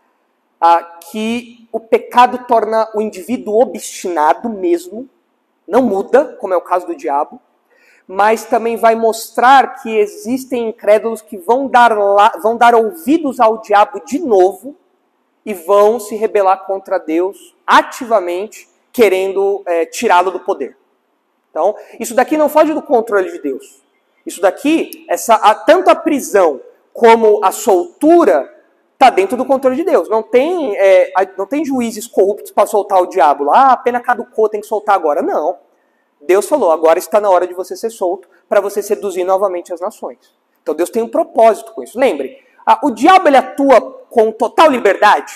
que o pecado torna o indivíduo obstinado mesmo, não muda, como é o caso do diabo, mas também vai mostrar que existem incrédulos que vão dar ouvidos ao diabo de novo e vão se rebelar contra Deus ativamente, querendo tirá-lo do poder. Então, isso daqui não foge do controle de Deus. Isso daqui, tanto a prisão como a soltura, está dentro do controle de Deus. Não tem juízes corruptos para soltar o diabo lá, a pena caducou, tem que soltar agora. Não. Deus falou, agora está na hora de você ser solto para você seduzir novamente as nações. Então Deus tem um propósito com isso. Lembre, o diabo ele atua com total liberdade?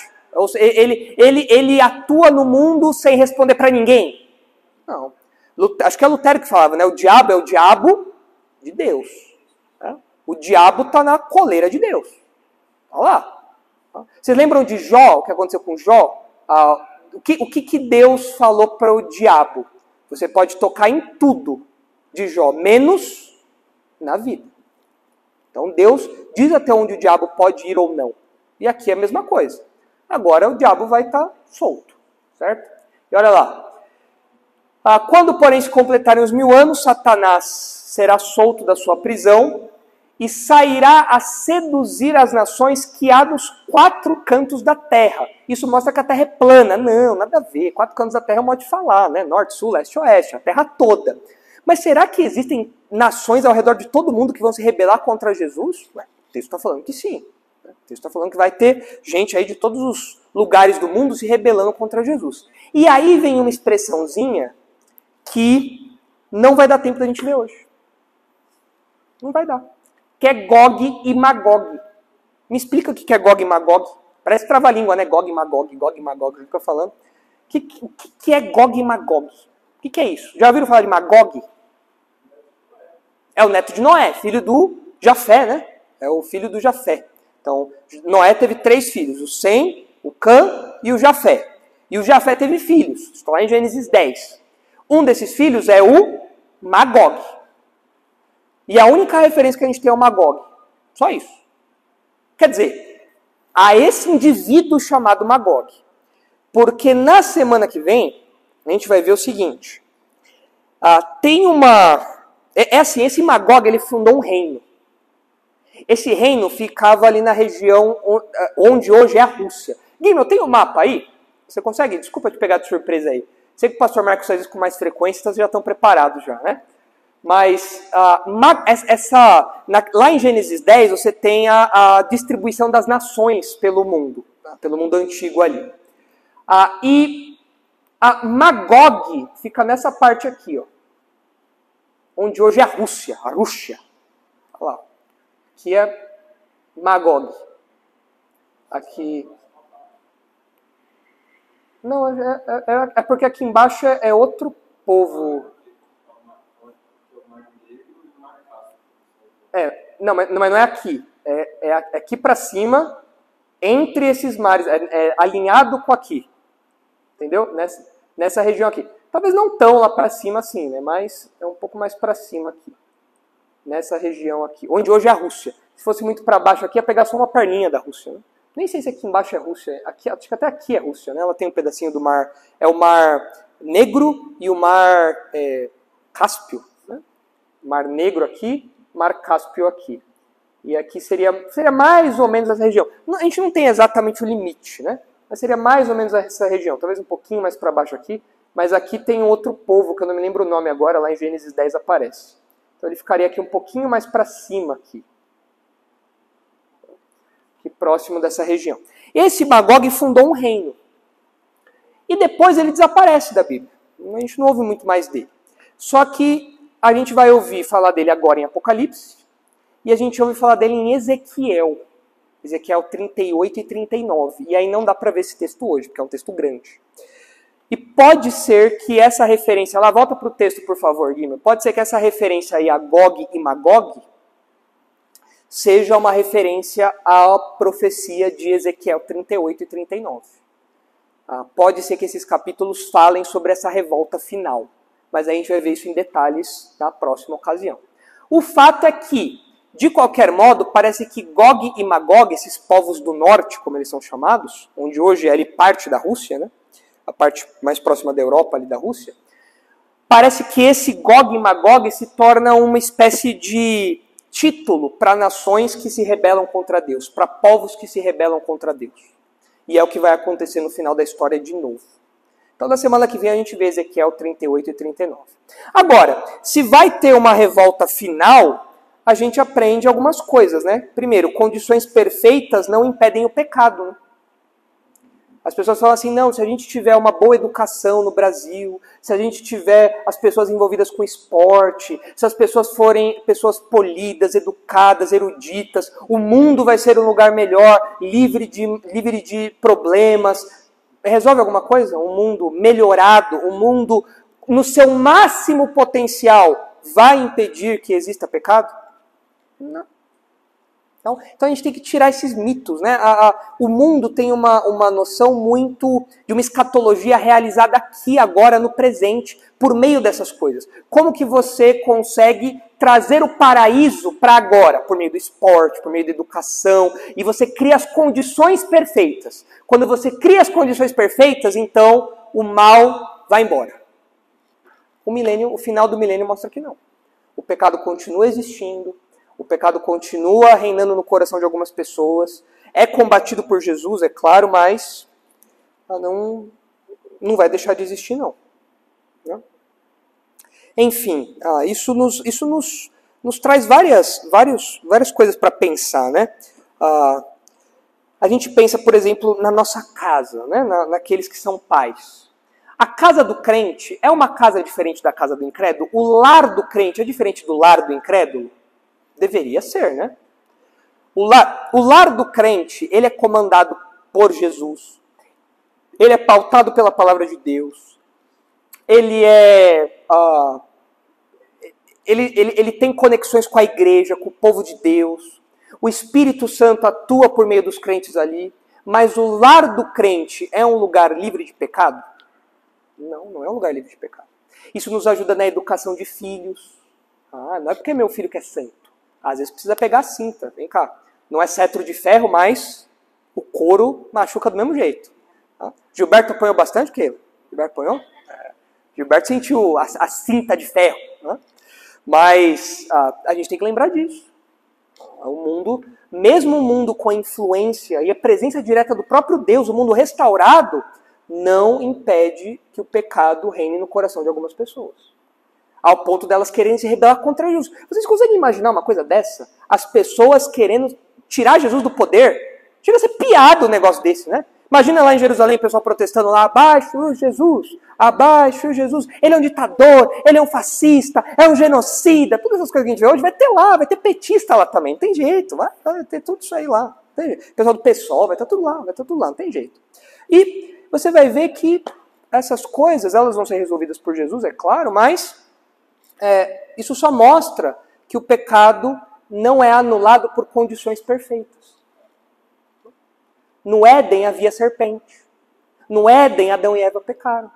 Ele atua no mundo sem responder para ninguém? Não. Acho que é Lutero que falava, né? O diabo é o diabo de Deus. Né? O diabo está na coleira de Deus. Está lá. Vocês lembram de Jó, o que aconteceu com Jó? O que Deus falou para o diabo? Você pode tocar em tudo de Jó, menos na vida. Então Deus diz até onde o diabo pode ir ou não. E aqui é a mesma coisa. Agora o diabo vai estar solto. Certo? E olha lá. Quando, porém, se completarem os 1000 anos, Satanás será solto da sua prisão e sairá a seduzir as nações que há nos 4 cantos da terra. Isso mostra que a terra é plana. Não, nada a ver. 4 cantos da terra é um modo de falar, né? Norte, sul, leste, oeste, a terra toda. Mas será que existem nações ao redor de todo mundo que vão se rebelar contra Jesus? O texto está falando que sim. O texto está falando que vai ter gente aí de todos os lugares do mundo se rebelando contra Jesus. E aí vem uma expressãozinha que não vai dar tempo da gente ver hoje. Não vai dar. Que é Gog e Magog. Me explica o que é Gog e Magog. Parece trava-língua, né? Gog e Magog, Gog e Magog, fica falando. O que é Gog e Magog? O que é isso? Já ouviram falar de Magog? É o neto de Noé, filho do Jafé, né? É o filho do Jafé. Então, Noé teve 3 filhos, o Sem, o Cã e o Jafé. E o Jafé teve filhos, está lá em Gênesis 10. Um desses filhos é o Magog. E a única referência que a gente tem é o Magog. Só isso. Quer dizer, a esse indivíduo chamado Magog. Porque na semana que vem, a gente vai ver o seguinte. Tem uma... assim, esse Magog, ele fundou um reino. Esse reino ficava ali na região onde hoje é a Rússia. Guilherme, eu tenho um mapa aí? Você consegue? Desculpa te pegar de surpresa aí. Sei que o pastor Marcos faz isso com mais frequência, então vocês já estão preparados já, né? Mas lá em Gênesis 10 você tem a distribuição das nações pelo mundo, tá? Pelo mundo antigo ali. E a Magog fica nessa parte aqui, ó, onde hoje é a Rússia. Olha lá. Aqui é Magog. Aqui. Não, é porque aqui embaixo é outro povo. Não, mas não é aqui. É aqui para cima, entre esses mares. É alinhado com aqui. Entendeu? Nessa região aqui. Talvez não tão lá para cima assim, né? Mas é um pouco mais para cima aqui. Nessa região aqui. Onde hoje é a Rússia. Se fosse muito para baixo aqui, ia pegar só uma perninha da Rússia, né? Nem sei se aqui embaixo é Rússia. Aqui, acho que até aqui é Rússia, né? Ela tem um pedacinho do mar. É o Mar Negro e o Mar Cáspio. Né? Mar Negro aqui, Mar Cáspio aqui. E aqui seria mais ou menos essa região. A gente não tem exatamente o limite, né? Mas seria mais ou menos essa região. Talvez um pouquinho mais para baixo aqui. Mas aqui tem outro povo, que eu não me lembro o nome agora, lá em Gênesis 10 aparece. Então ele ficaria aqui um pouquinho mais para cima aqui. Próximo dessa região. Esse Magog fundou um reino. E depois ele desaparece da Bíblia. A gente não ouve muito mais dele. Só que a gente vai ouvir falar dele agora em Apocalipse. E a gente ouve falar dele em Ezequiel. Ezequiel 38 e 39. E aí não dá para ver esse texto hoje, porque é um texto grande. E pode ser que essa referência... Lá, volta para o texto, por favor, Guilherme. Pode ser que essa referência aí a Gog e Magog seja uma referência à profecia de Ezequiel 38 e 39. Pode ser que esses capítulos falem sobre essa revolta final, mas a gente vai ver isso em detalhes na próxima ocasião. O fato é que, de qualquer modo, parece que Gog e Magog, esses povos do norte, como eles são chamados, onde hoje é ali parte da Rússia, né? A parte mais próxima da Europa ali da Rússia, parece que esse Gog e Magog se torna uma espécie de título para nações que se rebelam contra Deus, para povos que se rebelam contra Deus. E é o que vai acontecer no final da história de novo. Então, na semana que vem, a gente vê Ezequiel 38 e 39. Agora, se vai ter uma revolta final, a gente aprende algumas coisas, né? Primeiro, condições perfeitas não impedem o pecado, né? As pessoas falam assim, não, se a gente tiver uma boa educação no Brasil, se a gente tiver as pessoas envolvidas com esporte, se as pessoas forem pessoas polidas, educadas, eruditas, o mundo vai ser um lugar melhor, livre de problemas. Resolve alguma coisa? Um mundo melhorado, um mundo no seu máximo potencial, vai impedir que exista pecado? Não. Então a gente tem que tirar esses mitos, né? O mundo tem uma noção muito de uma escatologia realizada aqui, agora, no presente, por meio dessas coisas. Como que você consegue trazer o paraíso para agora? Por meio do esporte, por meio da educação, e você cria as condições perfeitas. Quando você cria as condições perfeitas, então o mal vai embora. O final do milênio mostra que não. O pecado continua existindo. O pecado continua reinando no coração de algumas pessoas. É combatido por Jesus, é claro, mas não vai deixar de existir, não. Enfim, isso nos traz várias coisas para pensar, né? A gente pensa, por exemplo, na nossa casa, né? Naqueles que são pais. A casa do crente é uma casa diferente da casa do incrédulo? O lar do crente é diferente do lar do incrédulo? Deveria ser, né? O lar do crente, ele é comandado por Jesus. Ele é pautado pela palavra de Deus. Ele tem conexões com a igreja, com o povo de Deus. O Espírito Santo atua por meio dos crentes ali. Mas o lar do crente é um lugar livre de pecado? Não é um lugar livre de pecado. Isso nos ajuda na educação de filhos. Não é porque meu filho que é santo. Às vezes precisa pegar a cinta. Vem cá. Não é cetro de ferro, mas o couro machuca do mesmo jeito. Gilberto apanhou bastante, o quê? Gilberto apanhou? Gilberto sentiu a cinta de ferro. Mas a gente tem que lembrar disso. O mundo, mesmo o mundo com a influência e a presença direta do próprio Deus, o mundo restaurado, não impede que o pecado reine no coração de algumas pessoas. ao ponto delas quererem se rebelar contra Jesus. Vocês conseguem imaginar uma coisa dessa? As pessoas querendo tirar Jesus do poder? Chega a ser piada um negócio desse, né? Imagina lá em Jerusalém o pessoal protestando lá, abaixo Jesus, abaixo Jesus. Ele é um ditador, ele é um fascista, é um genocida. Todas essas coisas que a gente vê hoje vai ter lá, vai ter petista lá também. Não tem jeito, vai ter tudo isso aí lá. O pessoal do PSOL vai estar tudo lá, não tem jeito. E você vai ver que essas coisas, elas vão ser resolvidas por Jesus, é claro, mas isso só mostra que o pecado não é anulado por condições perfeitas. No Éden havia serpente. No Éden, Adão e Eva pecaram.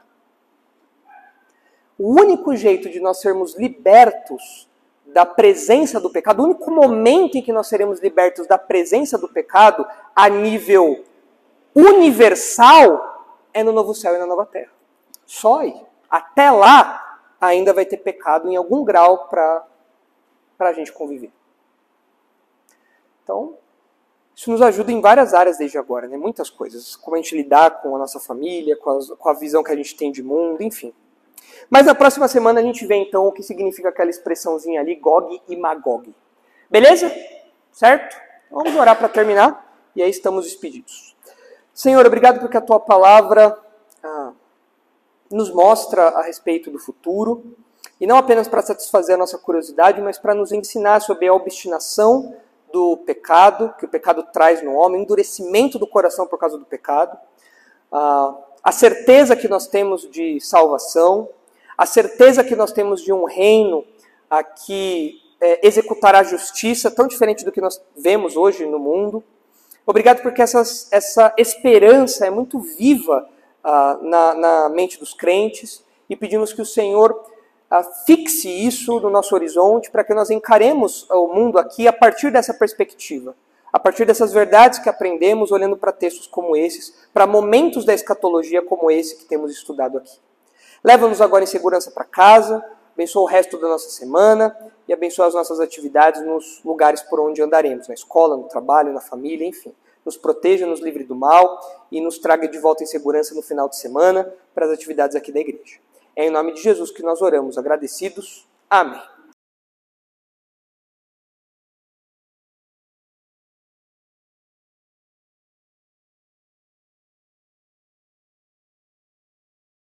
O único jeito de nós sermos libertos da presença do pecado, o único momento em que nós seremos libertos da presença do pecado a nível universal é no novo céu e na nova terra. Só aí. Até lá, ainda vai ter pecado em algum grau para a gente conviver. Então, isso nos ajuda em várias áreas desde agora, né? Muitas coisas. Como a gente lidar com a nossa família, com a visão que a gente tem de mundo, enfim. Mas na próxima semana a gente vê então o que significa aquela expressãozinha ali, Gog e Magog. Beleza? Certo? Vamos orar para terminar e aí estamos despedidos. Senhor, obrigado porque a Tua palavra nos mostra a respeito do futuro. E não apenas para satisfazer a nossa curiosidade, mas para nos ensinar sobre a obstinação do pecado, que o pecado traz no homem, endurecimento do coração por causa do pecado, a certeza que nós temos de salvação, a certeza que nós temos de um reino que executará a justiça, tão diferente do que nós vemos hoje no mundo. Obrigado porque essa esperança é muito viva na mente dos crentes e pedimos que o Senhor fixe isso no nosso horizonte para que nós encaremos o mundo aqui a partir dessa perspectiva, a partir dessas verdades que aprendemos olhando para textos como esses, para momentos da escatologia como esse que temos estudado aqui. Leva-nos agora em segurança para casa, abençoa o resto da nossa semana e abençoa as nossas atividades nos lugares por onde andaremos, na escola, no trabalho, na família, enfim. Nos proteja, nos livre do mal e nos traga de volta em segurança no final de semana para as atividades aqui da igreja. É em nome de Jesus que nós oramos, agradecidos. Amém.